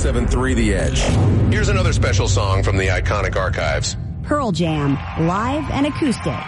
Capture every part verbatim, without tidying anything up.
seven three The Edge. Here's another special song from the iconic archives. Pearl Jam, live and acoustic.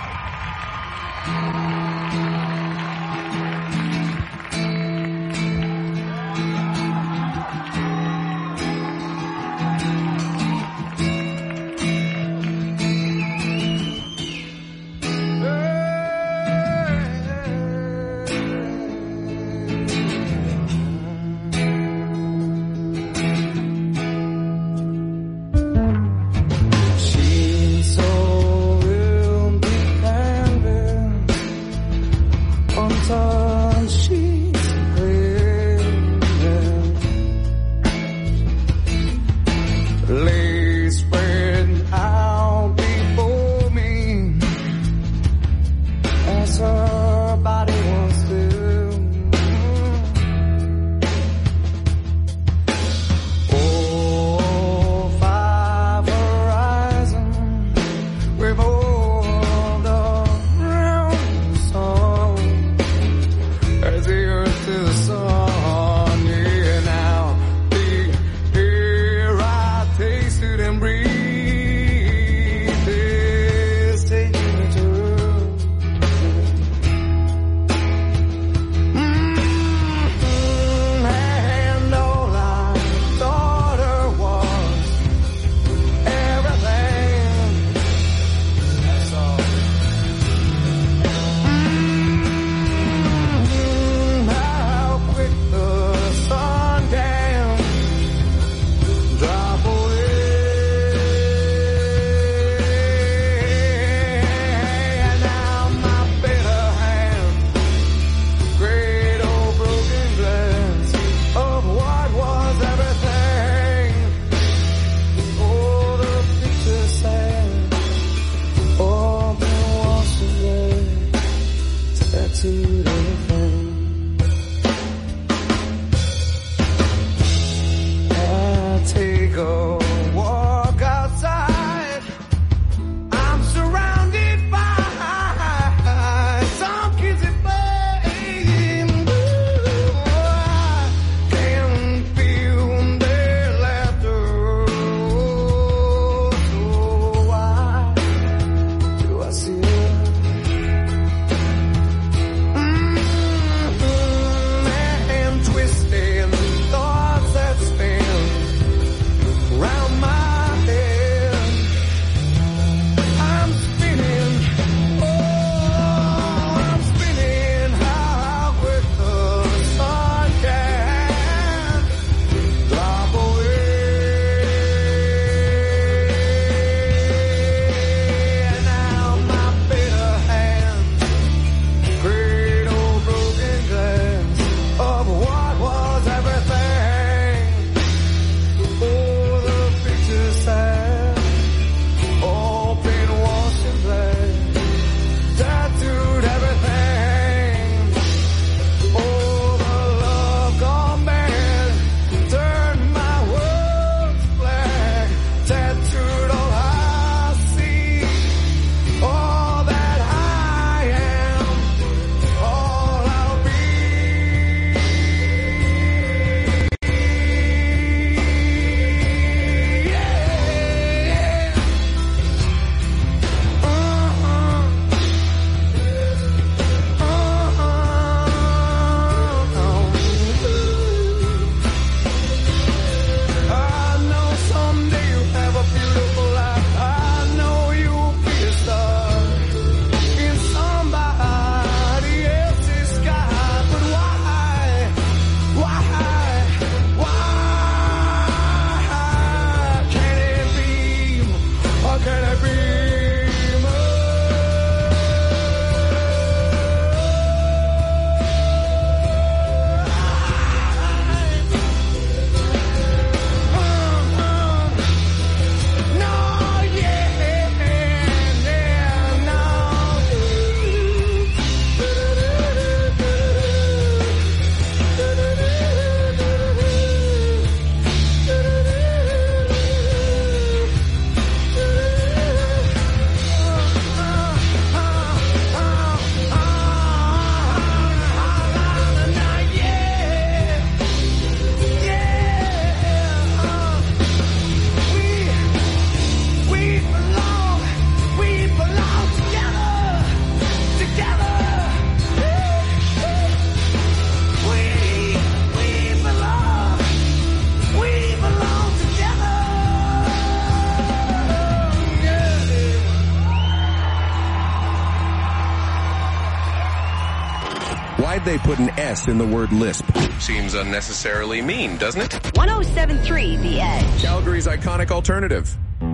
they put an S in the word lisp? Seems unnecessarily mean, doesn't it? one oh seven point three The Edge. Calgary's iconic alternative.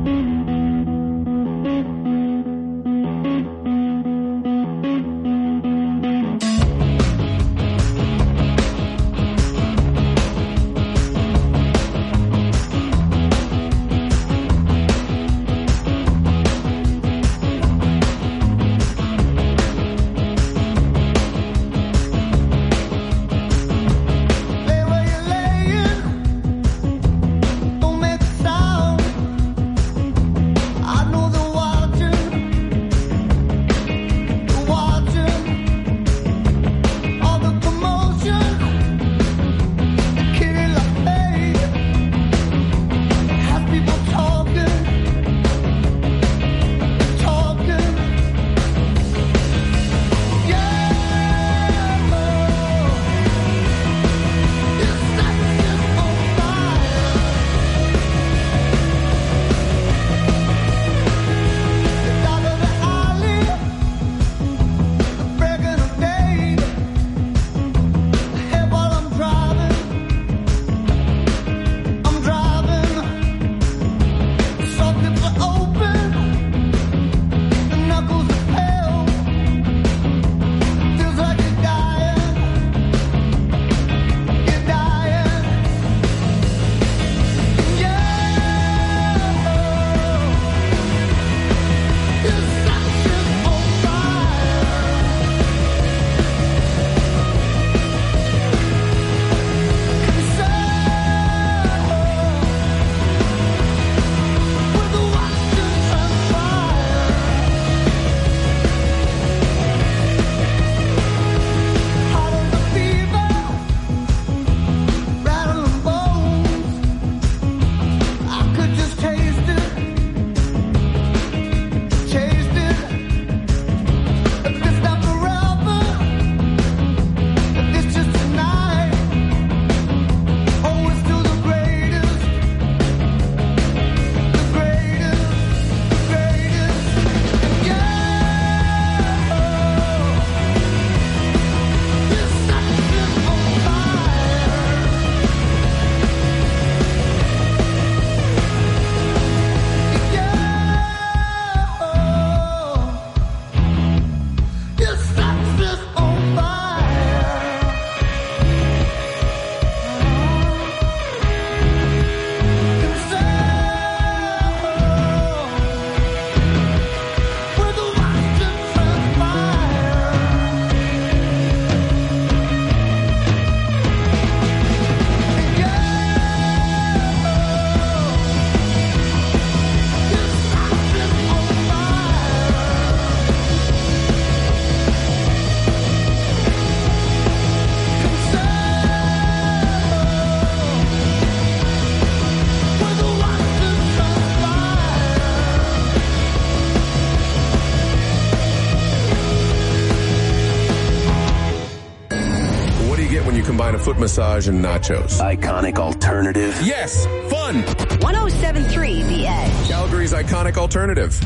Combine a foot massage and nachos. Iconic alternative. Yes, fun. one oh seven point three The Edge. Calgary's iconic alternative.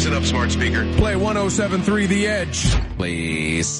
Listen up, smart speaker. Play one oh seven point three The Edge, please.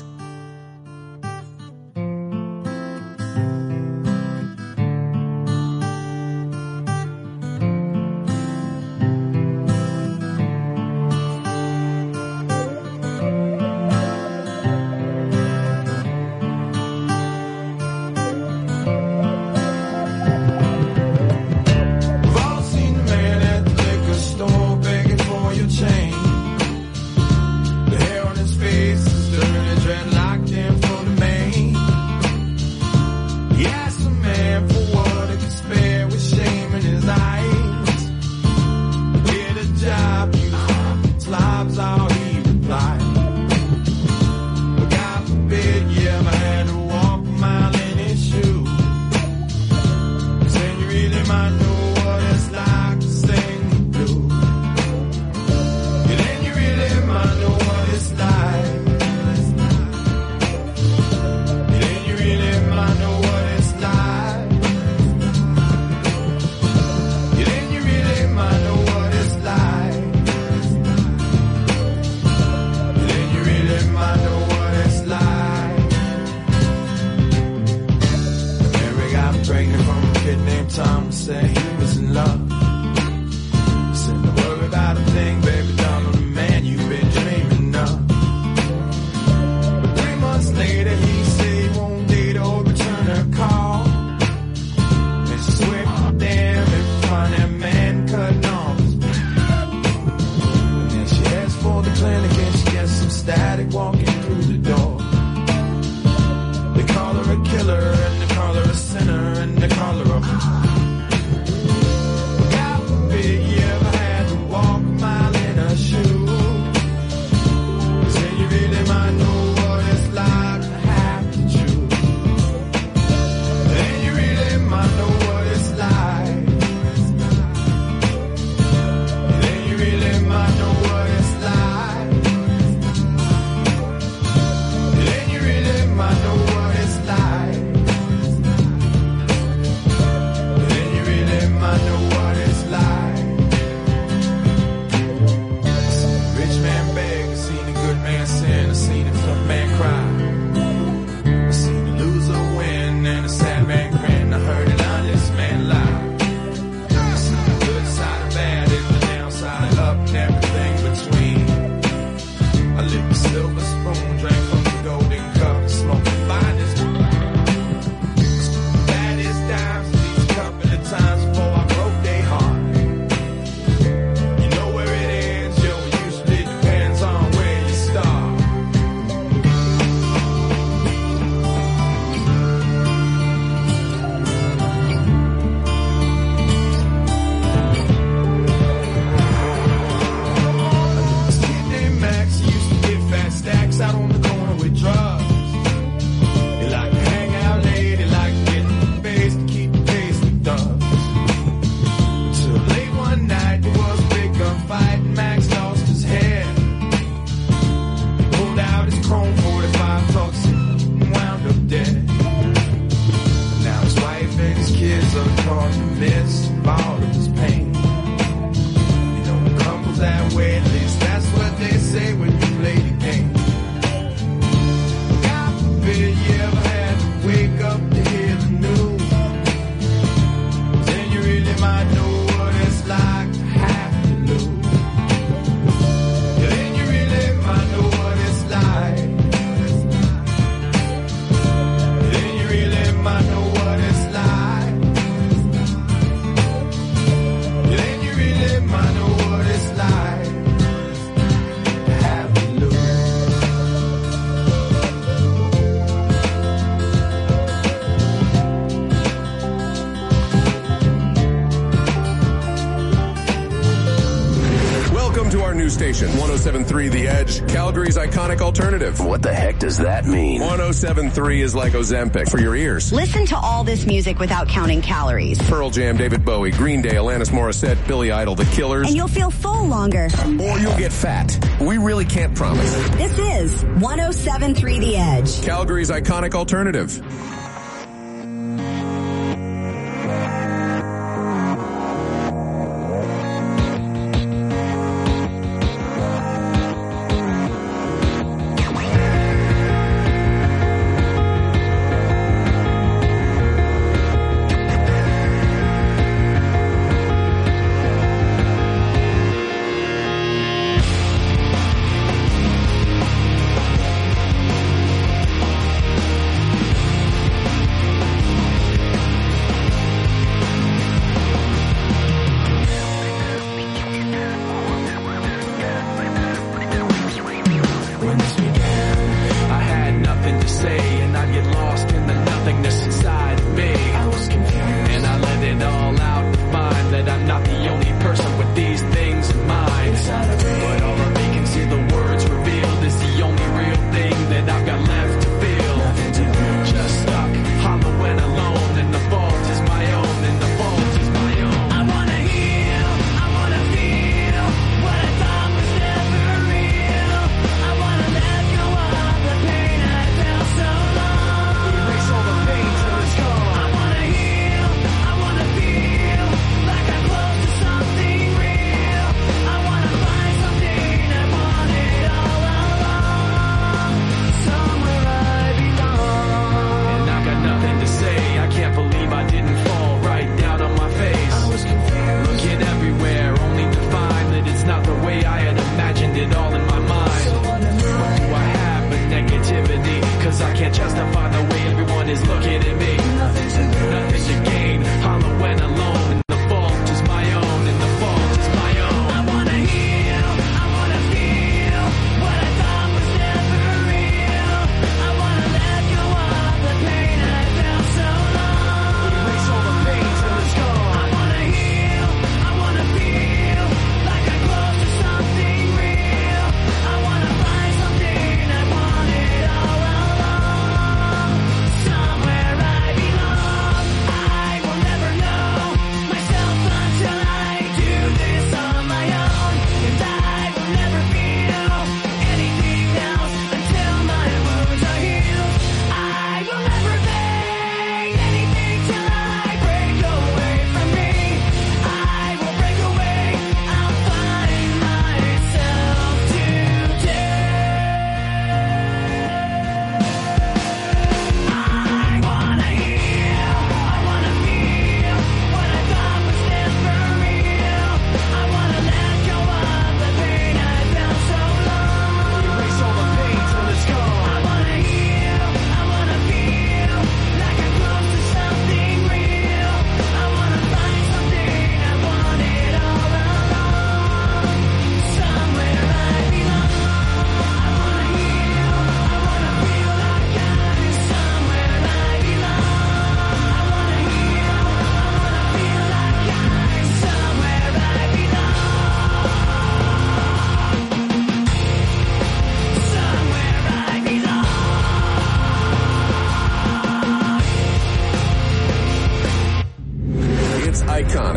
Station one oh seven point three The Edge, Calgary's iconic alternative. What the heck does that mean? one oh seven point three is like Ozempic for your ears. Listen to all this music without counting calories. Pearl Jam, David Bowie, Green Day, Alanis Morissette, Billy Idol, The Killers. And you'll feel full longer. Or you'll get fat. We really can't promise. This is one oh seven point three The Edge, Calgary's iconic alternative.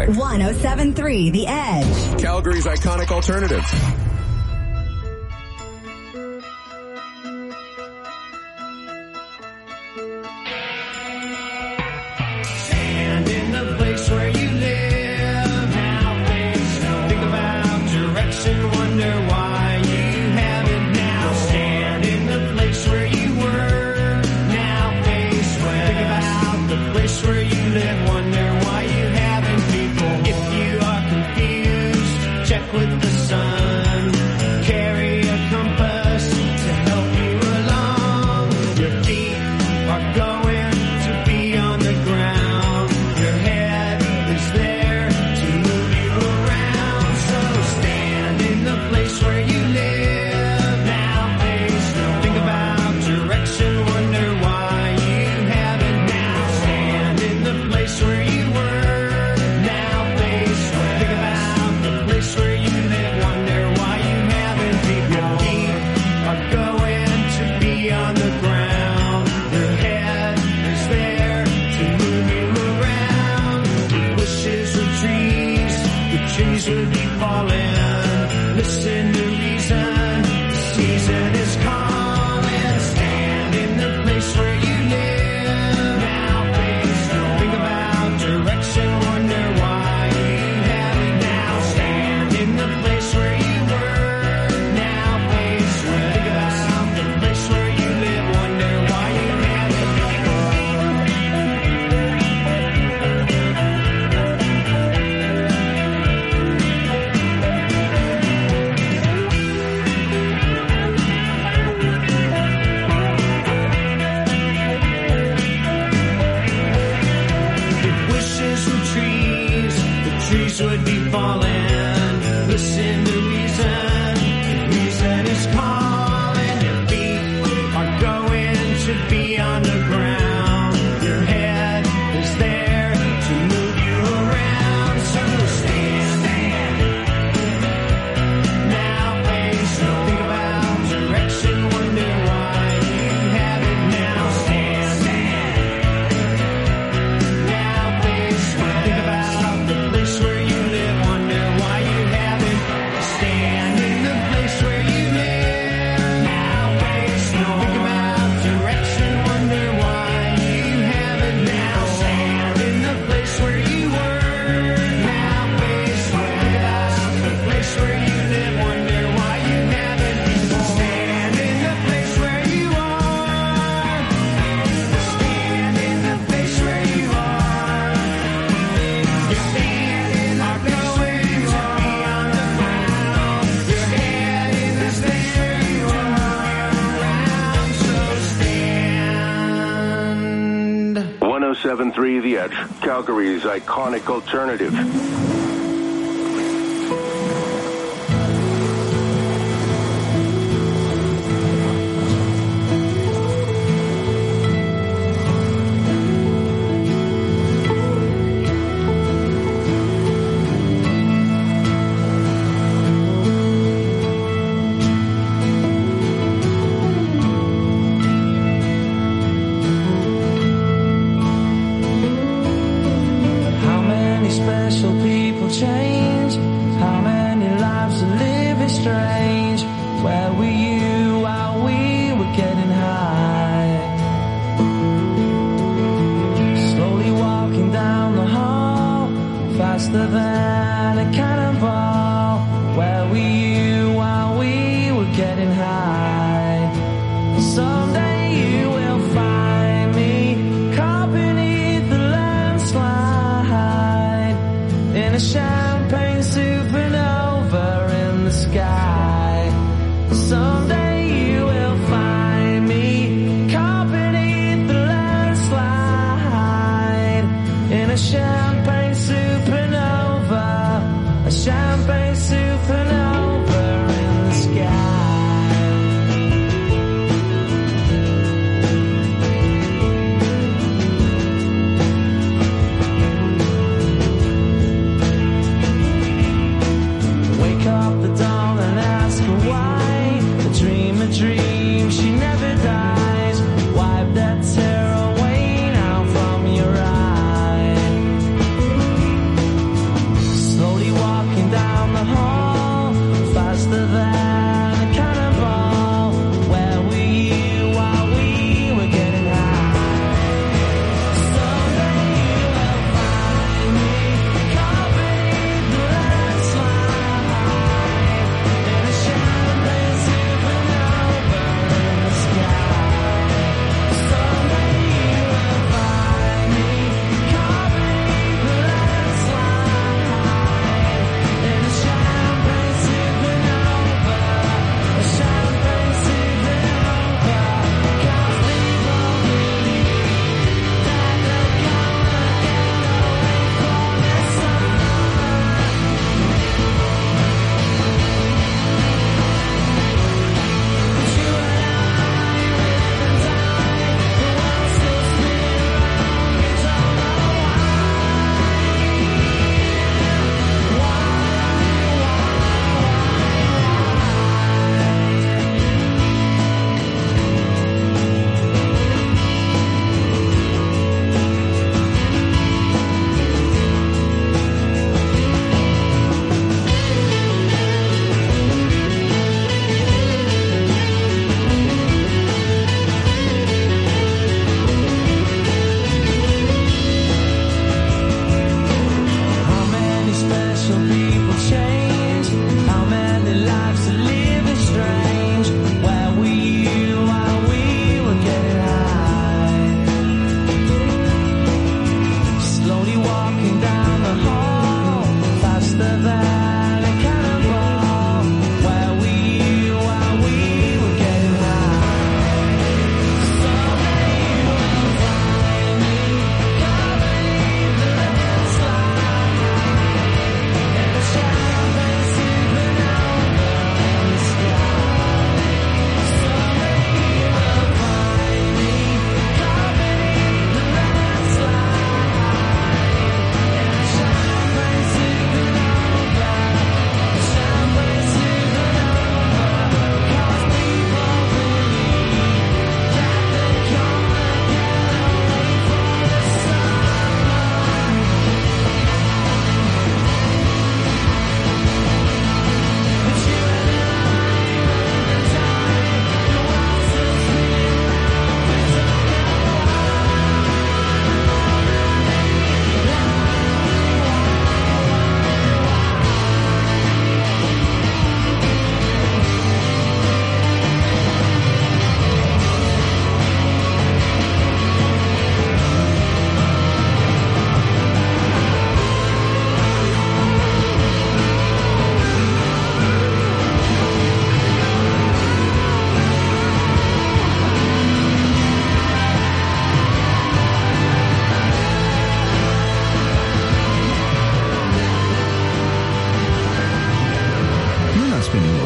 one oh seven point three The Edge. Calgary's iconic alternative. Stand in the place where you live. Now face no. Think about direction. Wonder why you haven't now. Stand in the place where you were. Now face where. Think about the place where you live. Wonder why you haven't. People, if you are confused, check with the sun. Carry a compass to help you along. Your feet are going to be on the ground. Your head is there to move you around. So stand in the place where you live. Now face no. Think about direction. Wonder why you haven't now. Stand in the place where you were. Now face no. Think about the place where you live. Wonder why you haven't. Your feet are going to be on the ground. Your head is there to move you around. If wishes were trees, the trees would be falling. Listen to reason, the season is calling. Stand in the place where you live. Now face no. Think about direction. Wonder why you haven't now. Stand in the place where you were. Now face where. Think about the place where you live. Wonder why you haven't. If wishes were trees, the trees would be falling. Listen to reason, reason is calling. Your feet are going to be on the ground. Your head is there to move you around. So stand, stand. Now face no. Think about direction. Wonder why you haven't now. Stand, stand. Now face no. Think about the place where you live. Wonder why you haven't. Stand in the place where you live. Now face no. Think about direction. Wonder why you haven't now. Stand in the place where you were. Now face no. Think about the place where you live. Wonder why you haven't. Stand in the place where you are. Stand in the place where you are. Your feet are going to be on the ground. Your head is there you are around. So stand. one oh seven point three The Edge, Calgary's iconic alternative. How many special people change? How many lives are living strange? Where were you while we were getting high? Slowly walking down the hall, faster than a cannonball. Where were you while we were getting high? Someday you will find me caught beneath the landslide in a champagne supernova in the sky. Someday you will find me caught beneath the landslide in a champagne supernova, a champagne supernova in the sky. Wake up the dawn and ask her why. A dream, a dream, she never dies. Wipe that tear away now from your eye.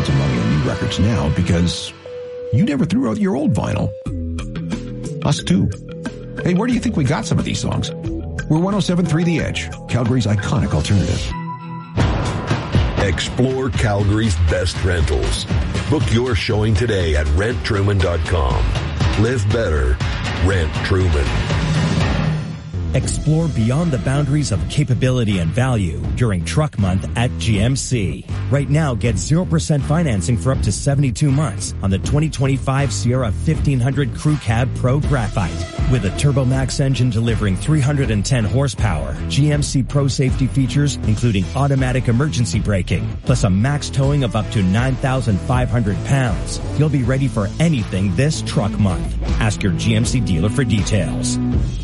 loads of money on new records now because you never threw out your old vinyl. Us too. Hey, where do you think we got some of these songs? We're one oh seven point three The Edge, Calgary's iconic alternative. Explore Calgary's best rentals. Book your showing today at rent truman dot com. Live better. Rent Truman. Explore beyond the boundaries of capability and value during Truck Month at G M C. Right now, get zero percent financing for up to seventy-two months on the twenty twenty-five Sierra fifteen hundred Crew Cab Pro Graphite. With a TurboMax engine delivering three hundred ten horsepower, G M C Pro safety features including automatic emergency braking, plus a max towing of up to nine thousand five hundred pounds. You'll be ready for anything this Truck Month. Ask your G M C dealer for details.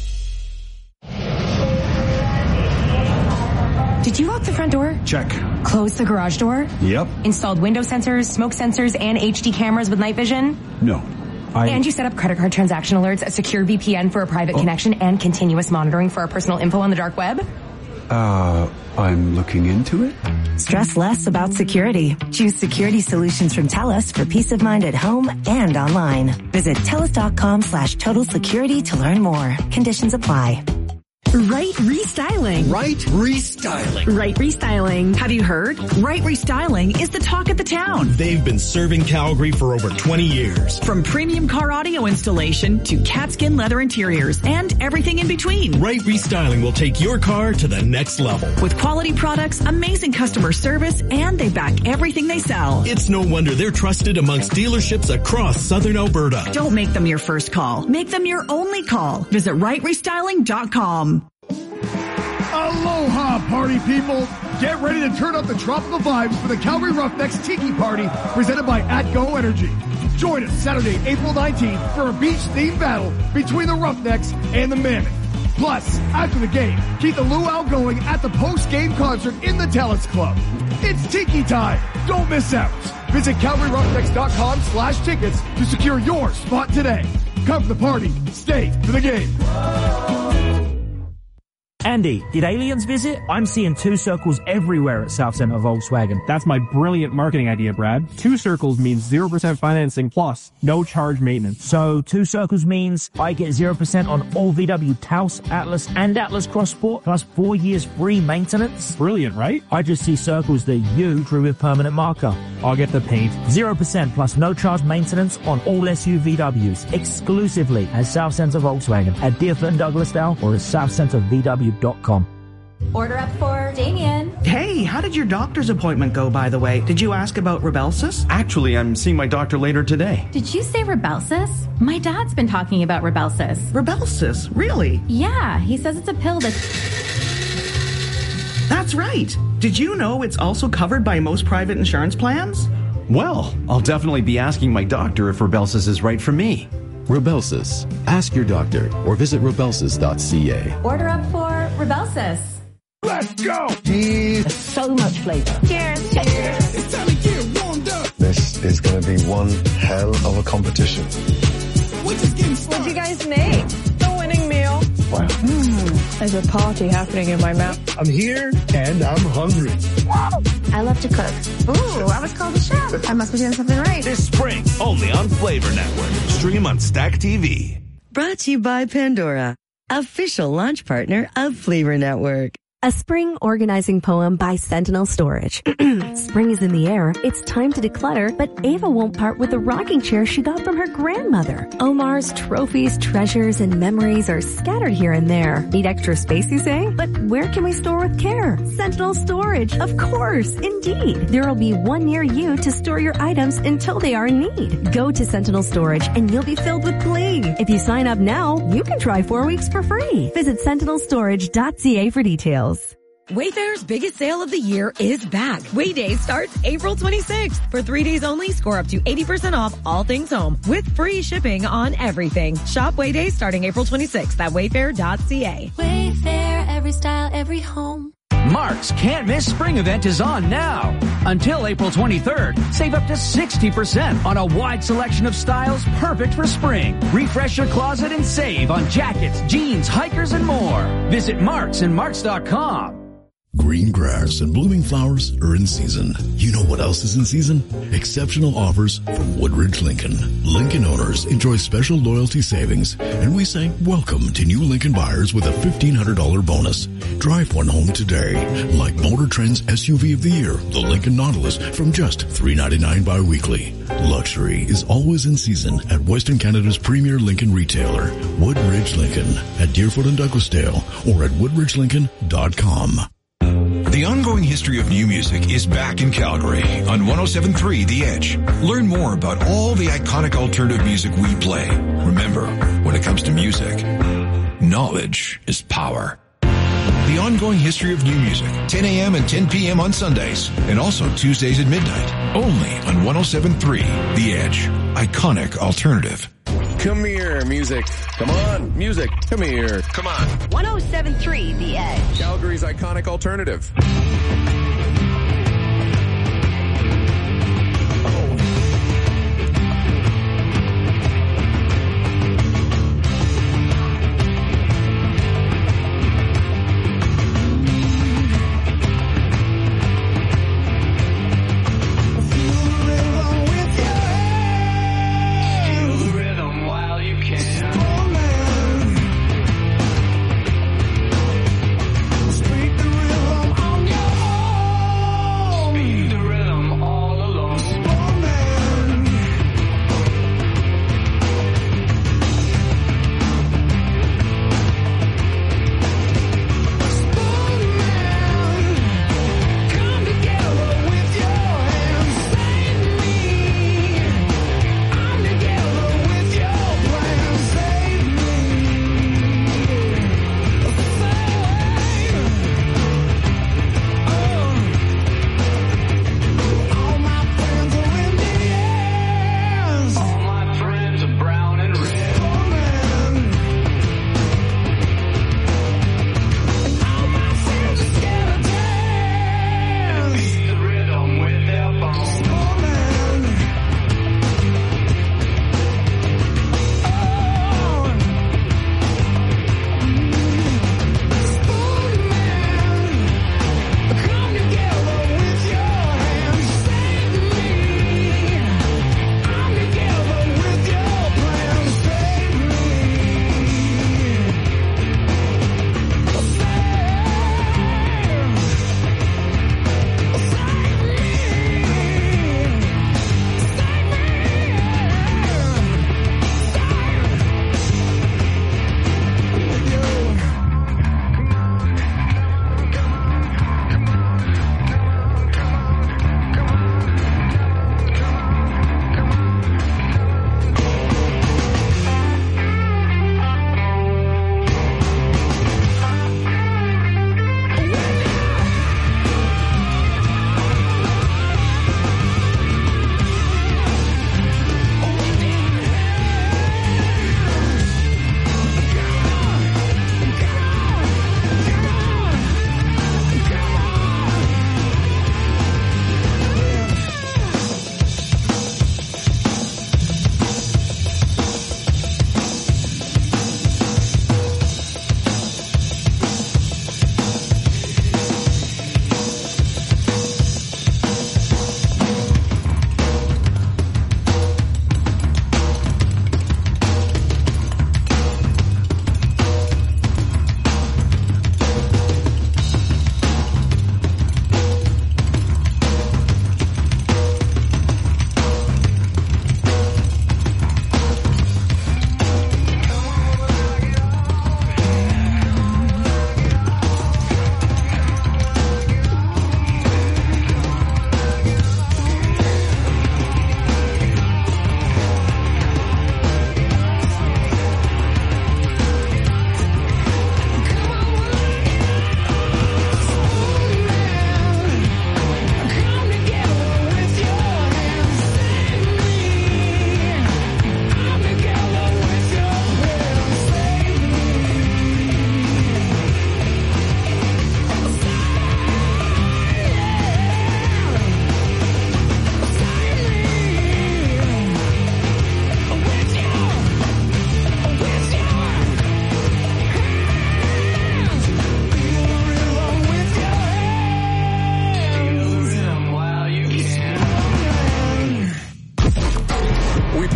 Did you lock the front door? Check. Close the garage door? Yep. Installed window sensors, smoke sensors, and H D cameras with night vision? No. I... And you set up credit card transaction alerts, a secure V P N for a private oh. connection, and continuous monitoring for our personal info on the dark web? Uh, I'm looking into it. Stress less about security. Choose security solutions from TELUS for peace of mind at home and online. Visit TELUS.com slash total security to learn more. Conditions apply. Right Restyling. Right Restyling. Right Restyling. Have you heard? Right Restyling is the talk of the town. They've been serving Calgary for over twenty years. From premium car audio installation to catskin leather interiors and everything in between. Right Restyling will take your car to the next level. With quality products, amazing customer service, and they back everything they sell. It's no wonder they're trusted amongst dealerships across southern Alberta. Don't make them your first call. Make them your only call. Visit right restyling dot com. Aloha, party people! Get ready to turn up the tropical vibes for the Calgary Roughnecks Tiki Party presented by AtGo Energy. Join us Saturday, April nineteenth for a beach-themed battle between the Roughnecks and the Mammoth. Plus, after the game, keep the luau going at the post-game concert in the TELUS Club. It's Tiki time! Don't miss out! Visit calgary roughnecks dot com slash tickets to secure your spot today. Come for the party, stay for the game. Andy, did aliens visit? I'm seeing two circles everywhere at South Centre Volkswagen. That's my brilliant marketing idea, Brad. Two circles means zero percent financing plus no charge maintenance. So two circles means I get zero percent on all V W Taos, Atlas, and Atlas Cross Sport plus four years free maintenance. Brilliant, right? I just see circles that you drew with permanent marker. I'll get the paint. zero percent plus no charge maintenance on all S U V Ws exclusively at South Centre Volkswagen at Deerfoot and Douglasdale or at south centre v w dot com. Order up for Damien. Hey, how did your doctor's appointment go, by the way? Did you ask about Rybelsus? Actually, I'm seeing my doctor later today. Did you say Rybelsus? My dad's been talking about Rybelsus. Rybelsus? Really? Yeah, he says it's a pill that... That's right. Did you know it's also covered by most private insurance plans? Well, I'll definitely be asking my doctor if Rybelsus is right for me. Rybelsus. Ask your doctor or visit rybelsus dot c a. Order up for Rybelsus. Let's go! Cheers. So much flavor. Cheers. Cheers. It's time to get warmed up. This is going to be one hell of a competition. What'd you guys make? The winning meal. Wow. Mm, there's a party happening in my mouth. I'm here and I'm hungry. I love to cook. Ooh, I was called a chef. I must be doing something right. This spring, only on Flavor Network. Stream on Stack T V. Brought to you by Pandora, official launch partner of Flavor Network. A spring organizing poem by Sentinel Storage. Spring is in the air. It's time to declutter, but Ava won't part with the rocking chair she got from her grandmother. Omar's trophies, treasures, and memories are scattered here and there. Need extra space, you say? But where can we store with care? Sentinel Storage, of course, indeed. There'll be one near you to store your items until they are in need. Go to Sentinel Storage and you'll be filled with glee. If you sign up now, you can try four weeks for free. Visit sentinel storage dot c a for details. Wayfair's biggest sale of the year is back. Wayday starts April twenty-sixth. For three days only, score up to eighty percent off all things home with free shipping on everything. Shop Wayday starting April twenty-sixth at wayfair dot c a. Wayfair, every style, every home. Mark's Can't Miss Spring event is on now. Until April twenty-third, save up to sixty percent on a wide selection of styles perfect for spring. Refresh your closet and save on jackets, jeans, hikers, and more. Visit Marks and Marks dot com. Green grass and blooming flowers are in season. You know what else is in season? Exceptional offers from Woodridge Lincoln. Lincoln owners enjoy special loyalty savings, and we say welcome to new Lincoln buyers with a fifteen hundred dollars bonus. Drive one home today, like Motor Trend's S U V of the year, the Lincoln Nautilus, from just three dollars and ninety-nine cents bi-weekly. Luxury is always in season at Western Canada's premier Lincoln retailer, Woodridge Lincoln, at Deerfoot and Douglasdale, or at woodridge lincoln dot com. The ongoing history of new music is back in Calgary on one oh seven point three The Edge. Learn more about all the iconic alternative music we play. Remember, when it comes to music, knowledge is power. The ongoing history of new music, ten a.m. and ten p.m. on Sundays, and also Tuesdays at midnight, only on one oh seven point three The Edge. Iconic alternative. Come here, music. Come on, music. Come here. Come on. one oh seven point three The Edge. Calgary's iconic alternative.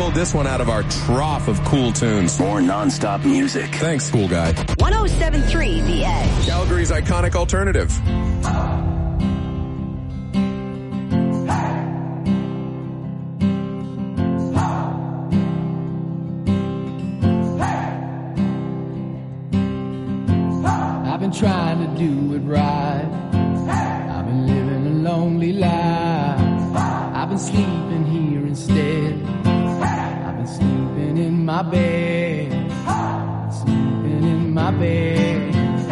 pulled this one out of our trough of cool tunes. More non-stop music. Thanks, cool guy. one oh seven point three The Edge. Calgary's iconic alternative. I've been trying to do it right. I've been living a lonely life. I've been sleeping here instead. I've been sleeping in my bed. Sleeping in my bed.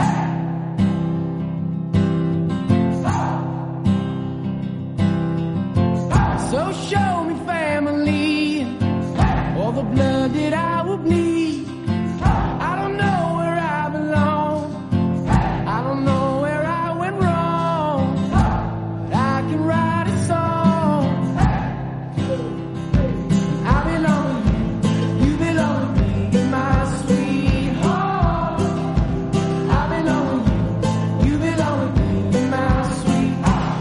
So show me family, all the blood that I will bleed. I don't know where I belong. I don't know where I went wrong. But I can write a song. I belong to you. You belong to me. You're my sweetheart. I belong to you. You belong to me. You're my sweetheart.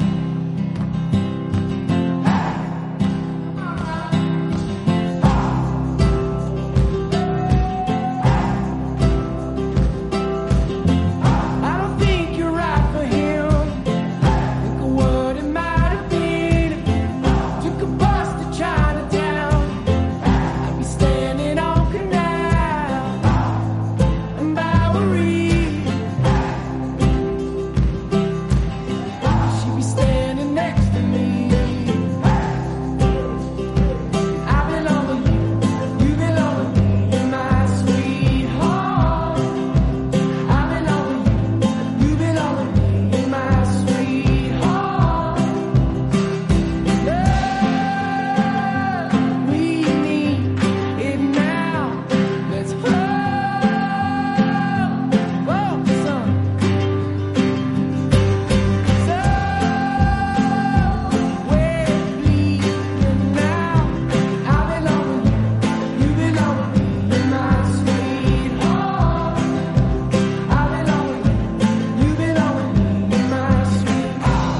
I don't think you're right for him. Think of what it might have been. Took a bus to Chinatown. I'd be standing on Canal and Bowery. She'd be standing next to me. I belong to you. You belong to me. You're my sweetheart. I belong to you. You belong to me. You're my sweetheart. Love, we need it now. Let's hold, hold some. So, we're bleeding now. I belong to you. You belong to me. You're my sweetheart. I belong to you. You belong to me. You're my sweetheart.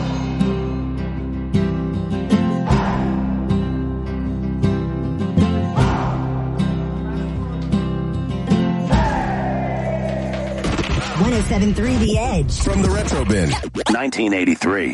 one oh seven point three The Edge. From the Retro Bin. nineteen eighty-three.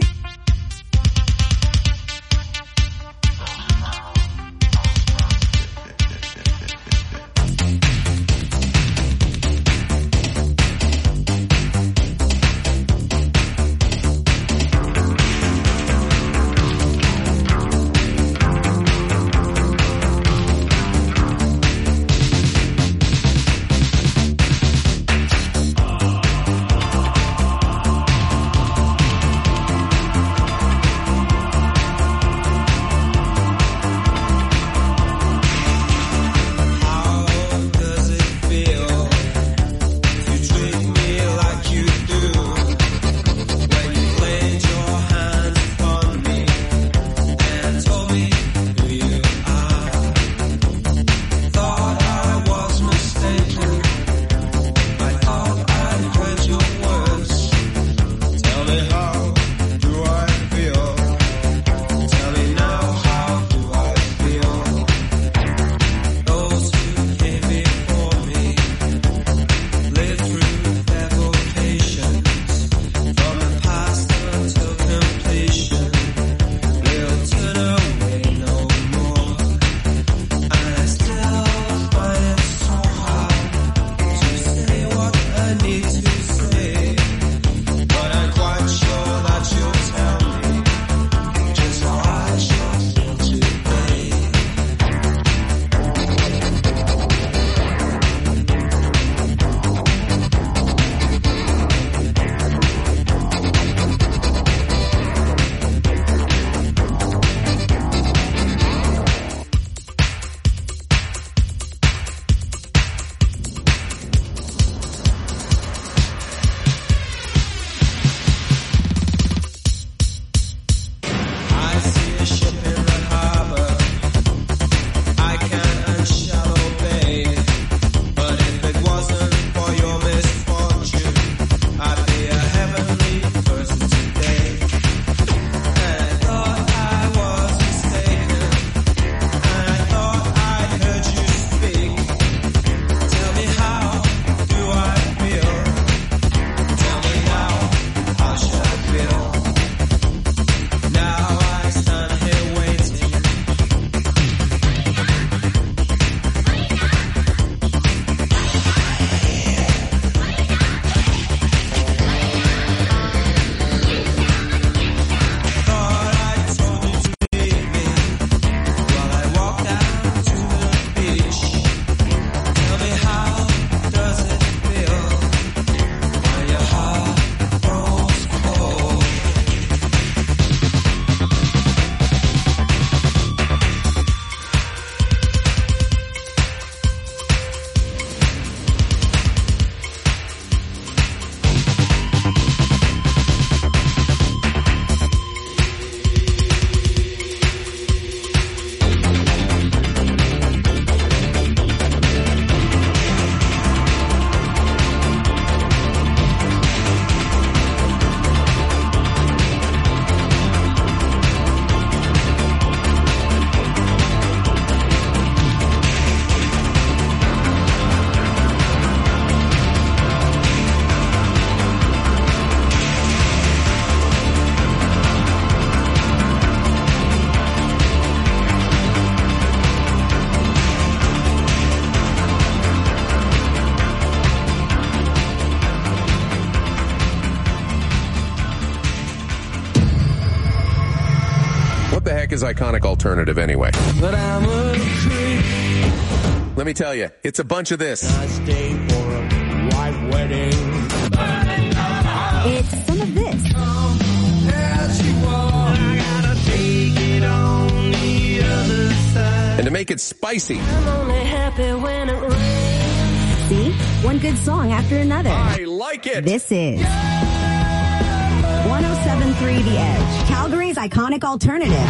heck is iconic alternative anyway? But I'm a creep. Let me tell you, it's a bunch of this. I stay for a white wedding. It's some of this. And to make it spicy, I'm only happy when it rains. See? One good song after another. I like it. This is one oh seven point three The Edge, Calgary's iconic alternative.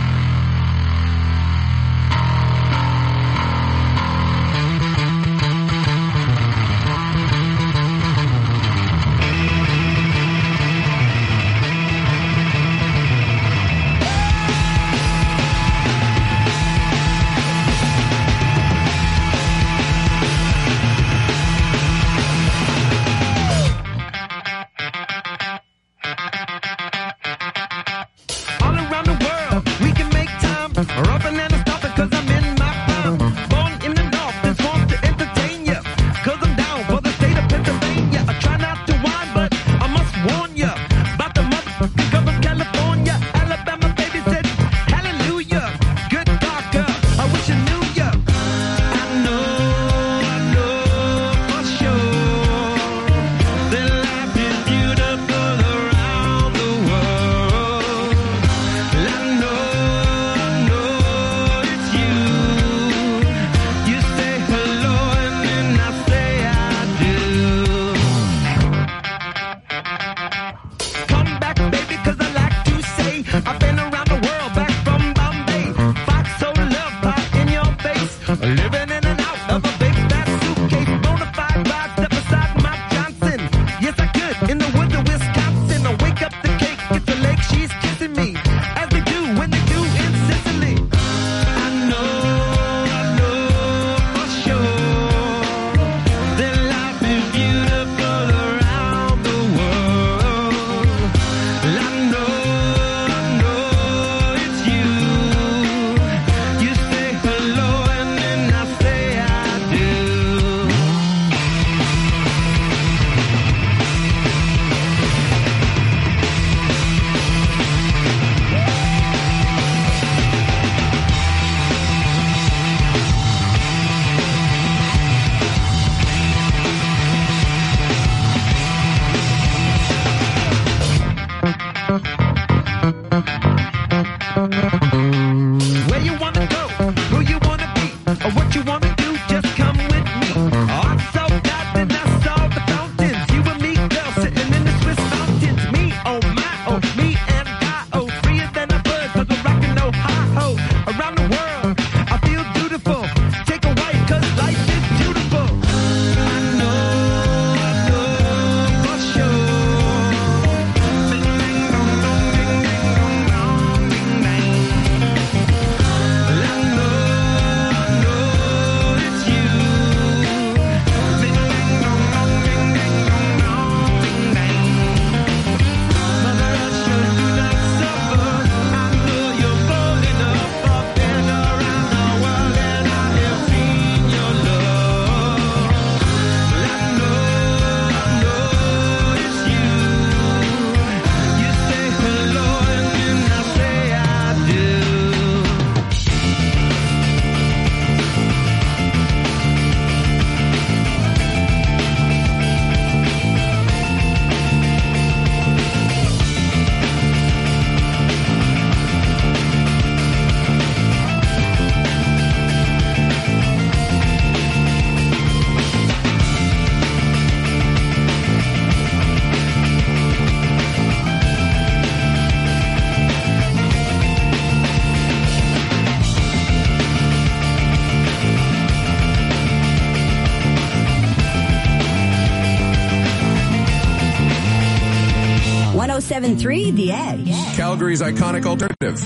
one oh seven point three The Edge, Calgary's iconic alternative.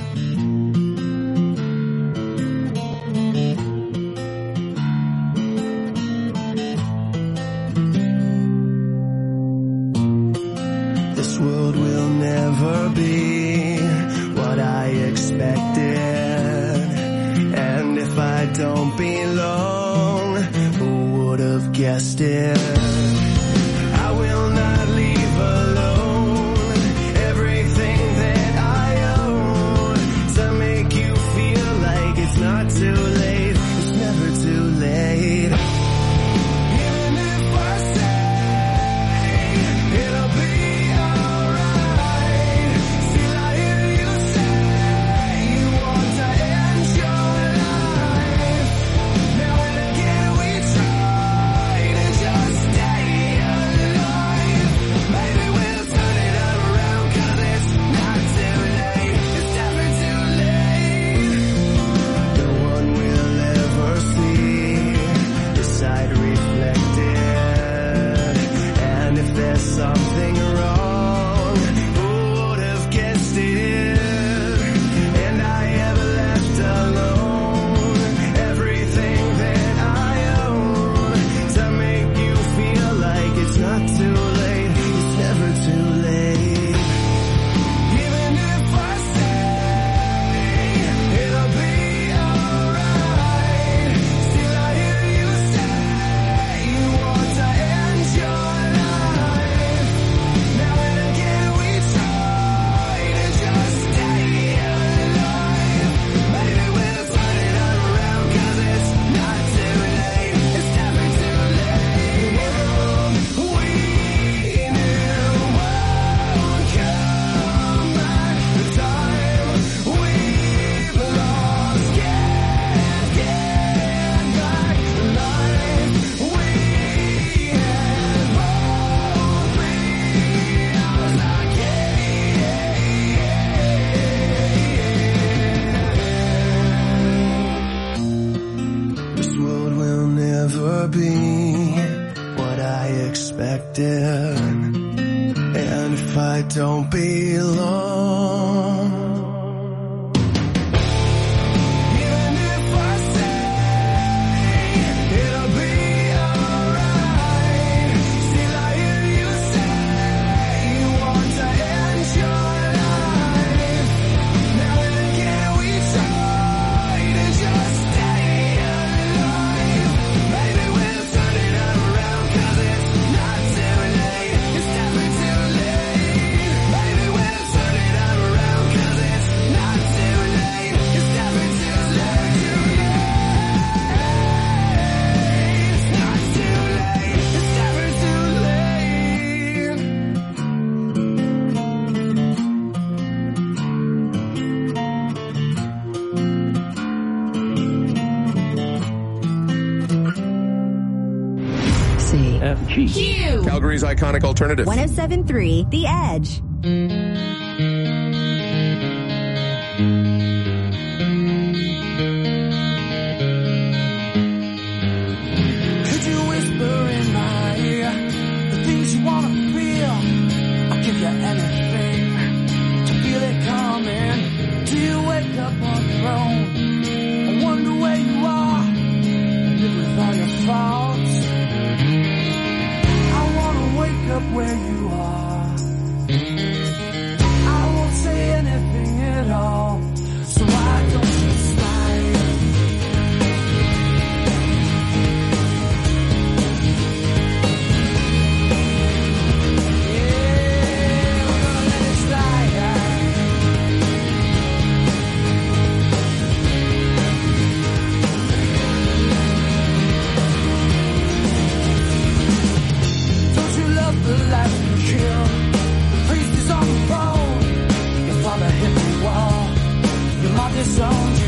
This world will never be what I expected, and if I don't belong, who would have guessed it? I will not leave alone everything that I own to make I don't belong. Q. Calgary's iconic alternative. one oh seven point three The Edge. Could you whisper in my ear the things you want to feel? I'll give you anything to feel it coming. Do you wake up on your own and wonder where you are and live with all your faults? Up where you are, I won't say anything at all, so why don't you slide? Yeah, we're gonna let it slide. Don't you love the life you kill? The priest is on the phone. Your father hit the wall. Your mother disowned